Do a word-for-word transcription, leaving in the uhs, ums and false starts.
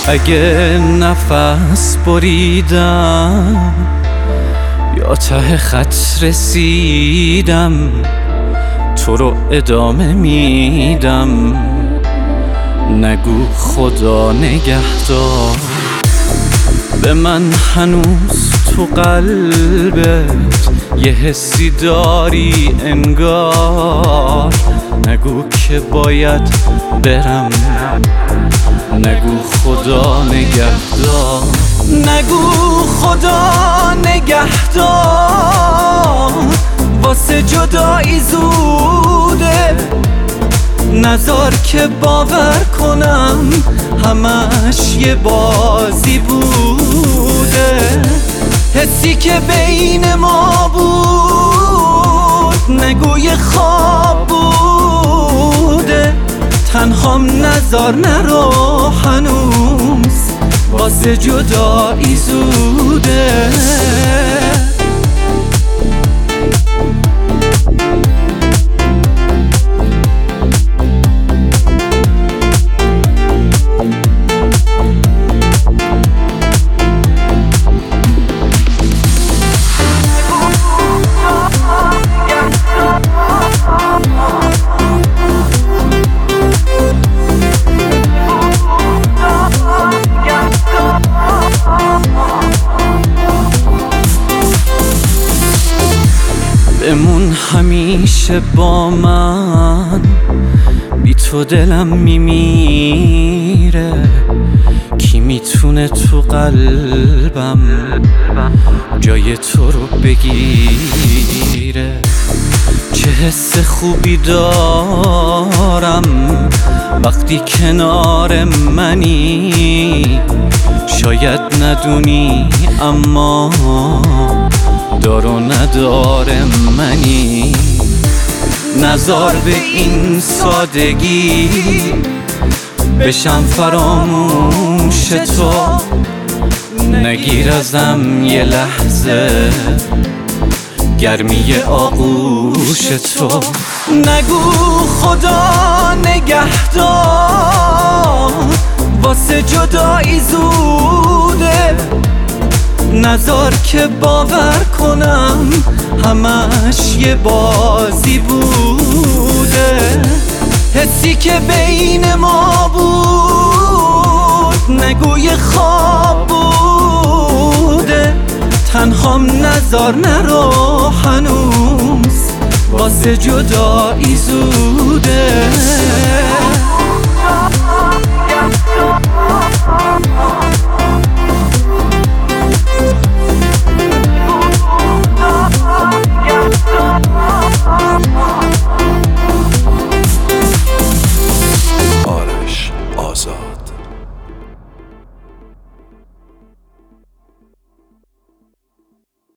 اگه نفس بریدم یا ته خط رسیدم، تو رو ادامه میدم. نگو خدا نگهدار، به من هنوز تو قلبت یه حسی داری انگار. نگو که باید برم، نگو خدا نگهدار، نگو خدا نگهدار. واسه جدایی زوده، نذار که باور کنم همش یه بازی بوده. حسی که بین ما بود نگو یه خواب بوده. تنهام نذار نرو هنوز، واسه جدایی زوده. بمون همیشه با من، بی تو دلم میمیره. کی میتونه تو قلبم جای تو رو بگیره؟ چه حس خوبی دارم وقتی کنار منی. شاید ندونی اما دار و ندار منی. نذار به این سادگی بشم فراموش تو. نگیر ازم یه لحظه گرمی آغوش تو. نگو خدا نگهدار، واسه جدایی زوده. نذار که باور کنم همش یه بازی بوده. حسی که بین ما بود نگو یه خواب بوده. تنهام نذار نرو هنوز، واسه جدایی زوده.